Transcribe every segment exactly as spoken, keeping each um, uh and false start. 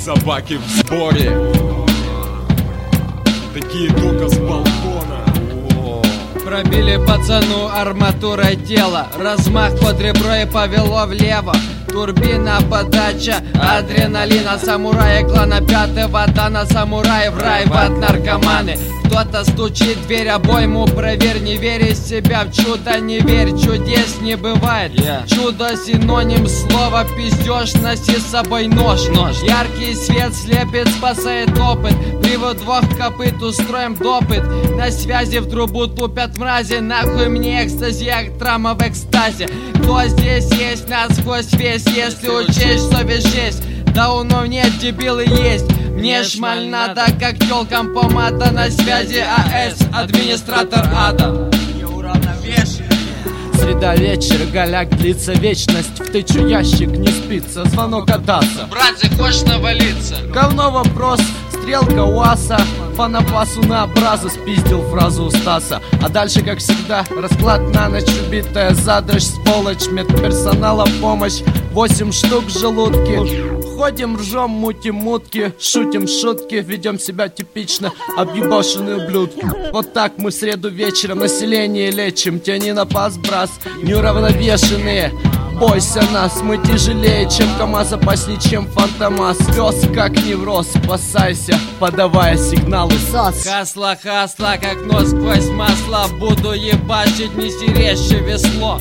собаки в сборе. Такие только с балкона. Пробили пацану арматурой тела, размах под ребро и повело влево. Турбина, подача, адреналина, самурая клана пятого дана, самурай в рай, в ад наркоманы. Кто-то стучит в дверь, обойму проверь, не верь из себя в чудо, не верь, чудес не бывает. yeah. Чудо синоним слова пиздеж, носи с собой нож. нож Яркий свет слепит, спасает опыт, привод двух копыт, устроим допыт. На связи в трубу тупят мрази, нахуй мне экстази, актрама в экстазе. Кто здесь есть, насквозь весь, если учесть, что весь жесть. Да умов нет, дебилы есть. Мне шмаль надо, как тёлкам помада. На связи АС, администратор ада. Среда, вечер, голяк, длится вечность. Втычу ящик, не спится, звонок от аса. Брат, захочешь навалиться? Говно вопрос, стрелка УАЗа. По напасу на образы спиздил фразу у Стаса. А дальше, как всегда, расклад на ночь, убитая задрочь, сволочь, медперсонала помощь, восемь штук в желудке. Ходим, ржем, мутим мутки, шутим шутки, ведем себя типично, объебашенные ублюдки. Вот так мы в среду вечером население лечим. Тяни на пас, брас, неуравновешенные. Бойся нас, мы тяжелее, чем КамАЗ, опаснее, чем Фантомас. Пес как невроз, спасайся, подавая сигналы САС. Хасла, хасла, как нос сквозь масло. Буду ебашить, не серещи весло.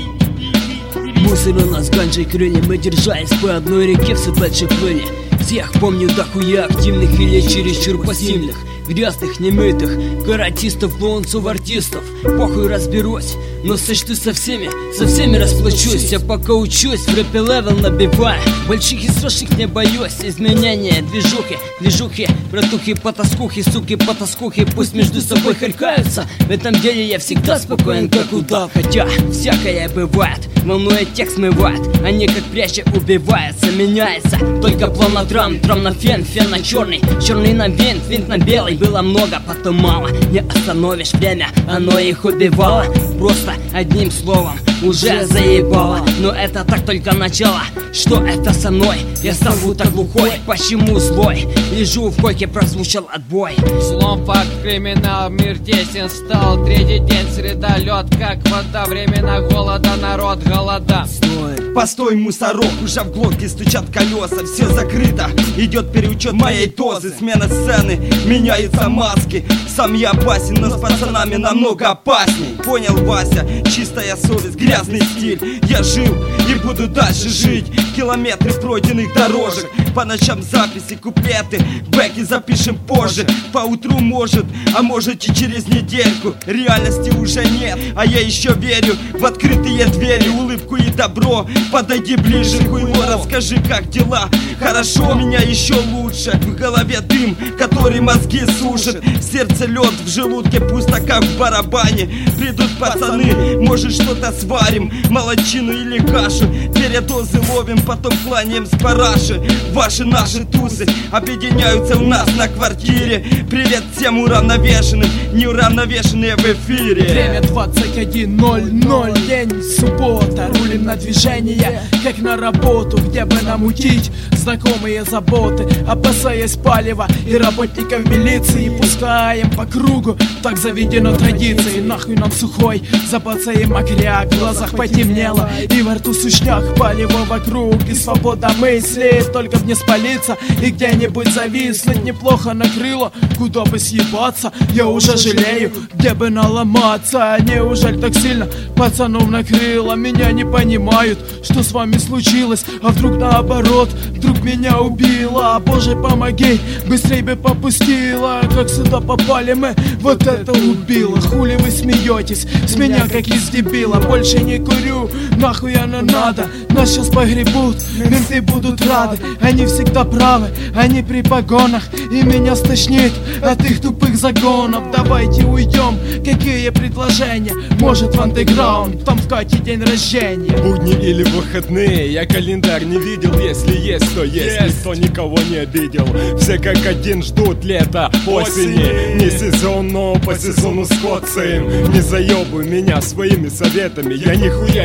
Мусор у нас ганджей крылья, мы держались по одной реке в собачьей плыли. Всех помню дохуя активных или чересчур пассивных, грязных, немытых, каратистов, клоунцов, артистов. Похуй разберусь, но сочту со всеми, со всеми расплачусь. Я пока учусь, в рэпе левел набиваю, больших и страшных не боюсь. Изменения, движухи, движухи, братухи, потаскухи, суки, потаскухи, пусть между собой харькаются. В этом деле я всегда спокоен, как удав. Хотя всякое бывает, волнует тех смывает, они как пряча убиваются, меняется только планотрам, трам на фен, фен на черный, черный на винт, винт на белый. Было много, потом мало, не остановишь время, оно их убивало. Просто одним словом уже заебало. Но это так только начало. Что это со мной? Я стал будто глухой. Почему злой? Лежу в койке, прозвучал отбой. Слом, факт, криминал, мир тесен стал. Третий день, среда, лед, как вода. Времена голода, народ голода. Стой. Постой, мусорок, уже в глотке стучат колеса. Все закрыто, идет переучет моей дозы. Смена сцены, меняются маски. Сам я опасен, но с пацанами намного опасней. Понял, Вася, чистая совесть, грязный стиль. Я жил и буду дальше жить. Километры пройденных дорожек, по ночам записи, куплеты, бэки запишем позже. По утру может, а может и через недельку. Реальности уже нет, а я еще верю в открытые двери, улыбку и добро. Подойди ближе, хуйло, расскажи, как дела. Хорошо, меня еще лучше. В голове дым, который мозги сушит. Сердце лед, в желудке пусто, как в барабане. Придут пацаны, может что-то сварим, молодчину или кашу. Передозы ловим, потом кланяем с параши. Ваши наши тусы объединяются у нас на квартире. Привет всем уравновешенным, неуравновешенные в эфире. Время двадцать один ноль ноль, день суббота. Рулим на движение, как на работу, где бы намутить знакомые заботы, опасаясь палева и работников милиции. Пускаем по кругу, так заведено традицией. Нахуй нам сухой, запацаем мокряк. В глазах потемнело и во рту сушняк. Палево вокруг и свобода мысли. Только б не спалиться и где-нибудь зависнуть. Неплохо накрыло, куда бы съебаться. Я уже жалею, где бы наломаться. Неужели так сильно пацанов накрыло? Меня не понимают, что с вами случилось. А вдруг наоборот, вдруг меня убило. Боже, помоги, быстрей бы попустила. Как сюда попали мы, вот это убило. Хули вы смеетесь с меня, как из дебила. Больше не курю, нахуй оно надо. Нас сейчас погребут, менты будут рады. Они всегда правы, они при погонах. И меня стошнит от их тупых загонов. Давайте уйдем, какие предложения? Может в андеграунд, там в Кате день рождения. Будни или выходные, я календарь не видел. Если есть, то есть, yes. Никто никого не обидел. Все как один ждут лета, осени. Не сезон, но по сезону скотцаем. Не заебывай меня своими советами, я нихуя не артист.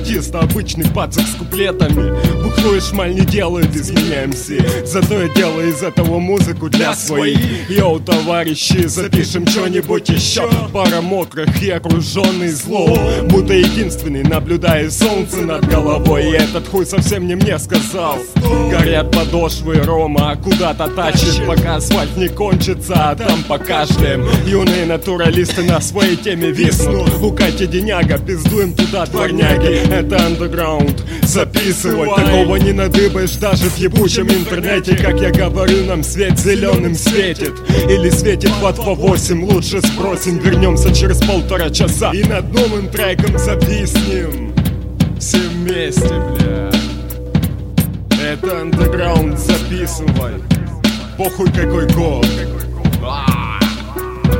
чисто обычный пацак с куплетами. Бухло и шмаль не делают из меня эм си, зато я делаю из этого музыку для своих. Йоу, товарищи, запишем что-нибудь еще. Пара мокрых и окруженный злом, будто единственный, наблюдая солнце над головой. И этот хуй совсем не мне сказал. Горят подошвы рома, куда-то тащит, пока асфальт не кончится, а там покашляем. Юные натуралисты на своей теме виснут. У Кати Деняга, пиздуем туда, дворняги. Это андеграунд, записывай. Такого не надыбаешь даже в ебучем интернете. Как я говорю, нам свет зеленым светит. Или светит под по восемь, лучше спросим. Вернемся через полтора часа и над новым треком зависнем. Все вместе, бля. Это андеграунд, записывай. Похуй какой год.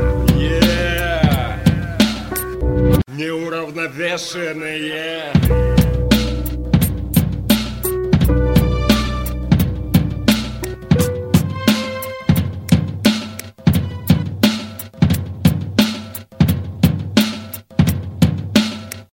Yeah. Неуравновешенные.